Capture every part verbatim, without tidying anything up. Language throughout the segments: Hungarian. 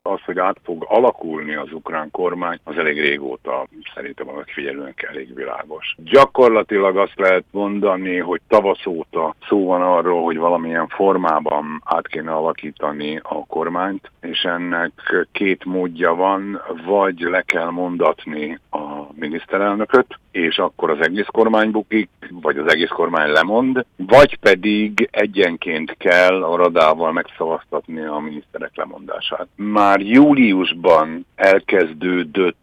Az, hogy át fog alakulni az ukrán kormány, az elég régóta szerintem a megfigyelőnek elég világos. Gyakorlatilag azt lehet mondani, hogy tavasz óta szó van arról, hogy valamilyen formában át kéne alakítani a kormányt, és ennek két módja van, vagy le kell mondatni a miniszterelnököt, és akkor az egész kormány bukik, vagy az egész kormány lemond, vagy pedig egyenként kell a radával megszavaztatni a miniszterek lemondását. Már júliusban elkezdődött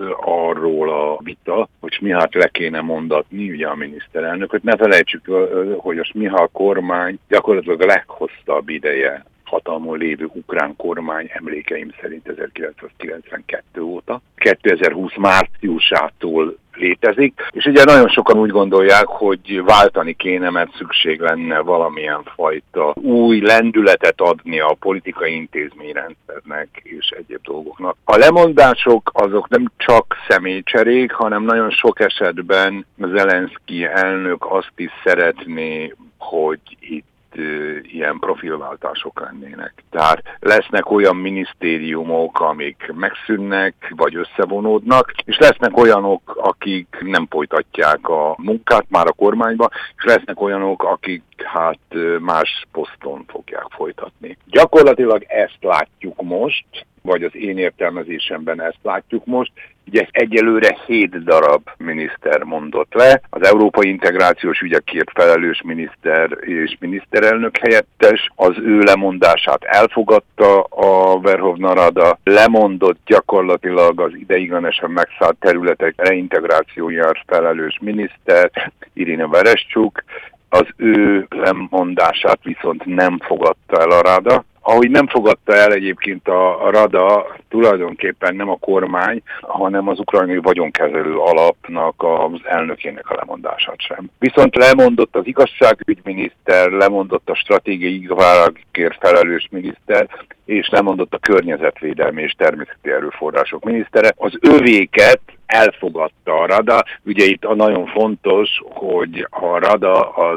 arról a vita, hogy Smihát le kéne mondatni, ugye a miniszterelnököt. Ne felejtsük, hogy a Smiha kormány gyakorlatilag a leghosszabb ideje hatalmon lévő ukrán kormány emlékeim szerint ezerkilencszázkilencvenkettő óta, kétezer-húsz márciusától létezik, és ugye nagyon sokan úgy gondolják, hogy váltani kéne, mert szükség lenne valamilyen fajta új lendületet adni a politikai intézményrendszernek és egyéb dolgoknak. A lemondások azok nem csak személycserék, hanem nagyon sok esetben Zelenszky elnök azt is szeretné, hogy itt ilyen profilváltások lennének. Tehát lesznek olyan minisztériumok, amik megszűnnek, vagy összevonódnak, és lesznek olyanok, akik nem folytatják a munkát már a kormányba, és lesznek olyanok, akik hát más poszton fogják folytatni. Gyakorlatilag ezt látjuk most, vagy az én értelmezésemben ezt látjuk most. Ugye egyelőre hét darab miniszter mondott le, az európai integrációs ügyekért felelős miniszter és miniszterelnök helyettes, az ő lemondását elfogadta a Verhovna Rada, lemondott gyakorlatilag az ideiglenesen megszállt területek reintegrációjáért felelős miniszter, Irina Vereshchuk, az ő lemondását viszont nem fogadta el a Rada. Ahogy nem fogadta el egyébként a, a Rada, tulajdonképpen nem a kormány, hanem az ukrajnai vagyonkezelő alapnak az elnökének a lemondását sem. Viszont lemondott az igazságügyminiszter, lemondott a stratégiai igazságért felelős miniszter, és lemondott a környezetvédelmi és természeti erőforrások minisztere. Az övéket elfogadta a Rada. Ugye itt a nagyon fontos, hogy a Rada az,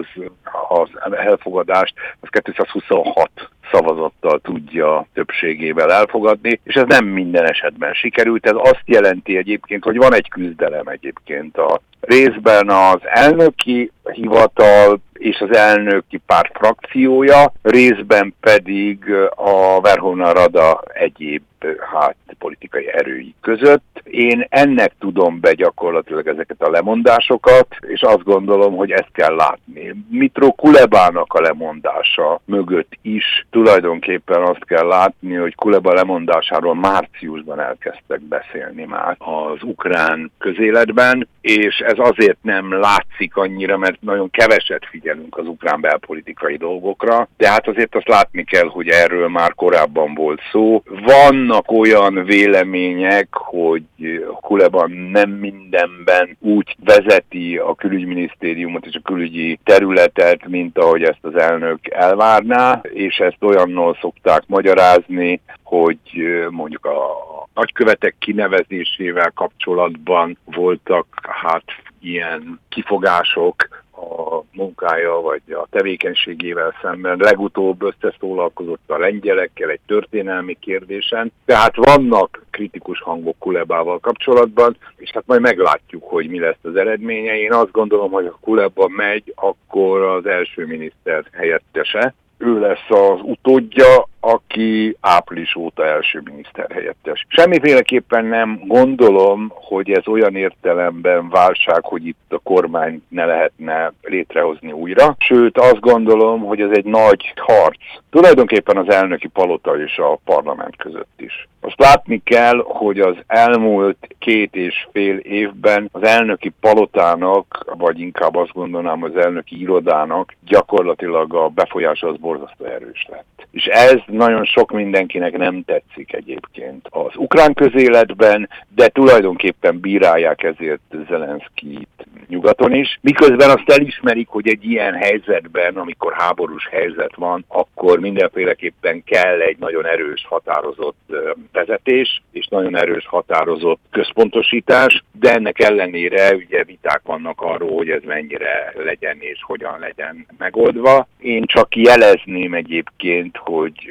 az elfogadást az kétszázhuszonhat szavazattal tudja többségével elfogadni, és ez nem minden esetben sikerült. Ez azt jelenti egyébként, hogy van egy küzdelem egyébként a részben az elnöki hivatal és az elnöki párt frakciója, részben pedig a Verhovna Rada egyéb hát politikai erői között. Én ennek tudom be gyakorlatilag ezeket a lemondásokat, és azt gondolom, hogy ezt kell látni. Mitro Kulebának a lemondása mögött is tulajdonképpen azt kell látni, hogy Kuleba lemondásáról márciusban elkezdtek beszélni már az ukrán közéletben, és ez azért nem látszik annyira, mert nagyon keveset figyelünk az ukrán belpolitikai dolgokra, de hát azért azt látni kell, hogy erről már korábban volt szó. Vannak olyan vélemények, hogy Kuleba nem mindenben úgy vezeti a külügyminisztériumot és a külügyi területet, mint ahogy ezt az elnök elvárná, és ezt olyannal szokták magyarázni, hogy mondjuk a nagykövetek kinevezésével kapcsolatban voltak hát ilyen kifogások a munkája vagy a tevékenységével szemben. Legutóbb összeszólalkozott a lengyelekkel egy történelmi kérdésen. Tehát vannak kritikus hangok Kulebával kapcsolatban, és hát majd meglátjuk, hogy mi lesz az eredménye. Én azt gondolom, hogy ha Kuleba megy, akkor az első miniszter helyettese. Ő lesz az utódja, aki április óta első miniszterhelyettes. Semmiféleképpen nem gondolom, hogy ez olyan értelemben válság, hogy itt a kormány ne lehetne létrehozni újra. Sőt, azt gondolom, hogy ez egy nagy harc. Tulajdonképpen az elnöki palota és a parlament között is. Azt látni kell, hogy az elmúlt két és fél évben az elnöki palotának, vagy inkább azt gondolnám az elnöki irodának gyakorlatilag a befolyása az borzasztó erős lett. És ez nagyon sok mindenkinek nem tetszik egyébként az ukrán közéletben, de tulajdonképpen bírálják ezért Zelenszkyt nyugaton is. Miközben azt elismerik, hogy egy ilyen helyzetben, amikor háborús helyzet van, akkor mindenféleképpen kell egy nagyon erős, határozott vezetés, és nagyon erős, határozott központosítás, de ennek ellenére ugye viták vannak arról, hogy ez mennyire legyen és hogyan legyen megoldva. Én csak jelezném egyébként, hogy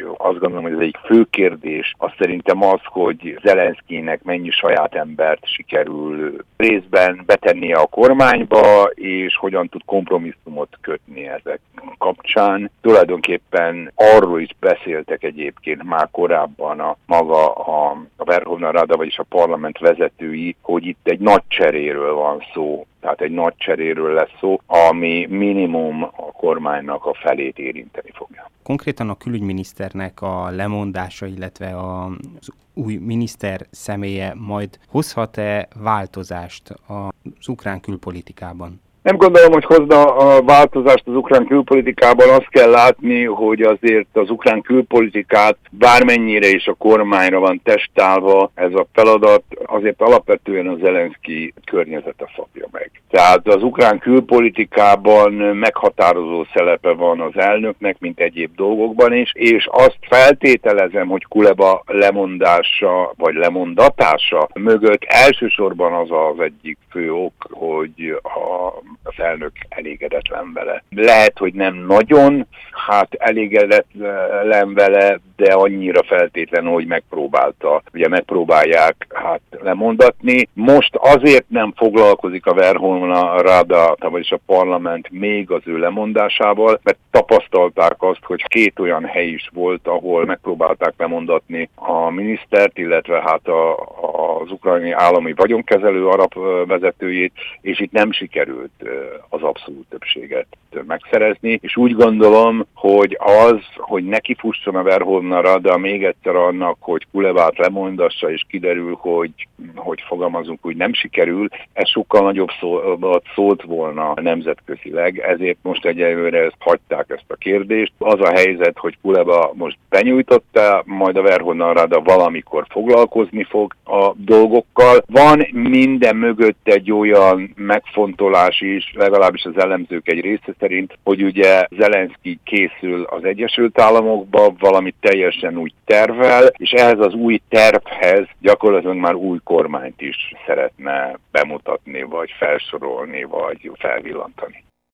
azt gondolom, hogy ez egyik fő kérdés, az szerintem az, hogy Zelenszkijnek mennyi saját embert sikerül részben betennie a kormányba, és hogyan tud kompromisszumot kötni ezek kapcsán. Tulajdonképpen arról is beszéltek egyébként már korábban a maga a, a Verhovna Rada, vagyis a parlament vezetői, hogy itt egy nagy cseréről van szó. Tehát egy nagy cseréről lesz szó, ami minimum a kormánynak a felét érinteni fogja. Konkrétan a külügyminiszternek a lemondása, illetve az új miniszter személye majd hozhat-e változást az ukrán külpolitikában? Nem gondolom, hogy hozna a változást az ukrán külpolitikában. Azt kell látni, hogy azért az ukrán külpolitikát bármennyire is a kormányra van testálva, ez a feladat azért alapvetően a Zelenszkij környezete szabja meg. Tehát az ukrán külpolitikában meghatározó szerepe van az elnöknek, mint egyéb dolgokban is, és azt feltételezem, hogy Kuleba lemondása vagy lemondatása mögött elsősorban az az egyik fő ok, hogy a az elnök elégedetlen vele. Lehet, hogy nem nagyon, hát elégedetlen vele, de annyira feltétlenül, hogy megpróbálta, ugye megpróbálják hát lemondatni. Most azért nem foglalkozik a Verhovna Rada, vagyis a parlament még az ő lemondásával, mert tapasztalták azt, hogy két olyan hely is volt, ahol megpróbálták lemondatni a minisztert, illetve hát a, az ukrajnai állami vagyonkezelő arab vezetőjét, és itt nem sikerült az abszolút többséget megszerezni, és úgy gondolom, hogy az, hogy nekifusson a Verhovna Rada még egyszer annak, hogy Kulebát lemondassa, és kiderül, hogy, hogy fogalmazunk, úgy nem sikerül, ez sokkal nagyobb szó, szólt volna nemzetközileg, ezért most egyelőre ezt hagyták ezt a kérdést. Az a helyzet, hogy Kuleba most benyújtotta, majd a Verhovna Rada valamikor foglalkozni fog a dolgokkal. Van minden mögött egy olyan megfontolás is, legalábbis az elemzők egy része szerint, hogy ugye Zelenszkij készül az Egyesült Államokba, valami teljesen új tervvel, és ehhez az új tervhez gyakorlatilag már új kormányt is szeretne bemutatni, vagy felsorolni, vagy felvillantani.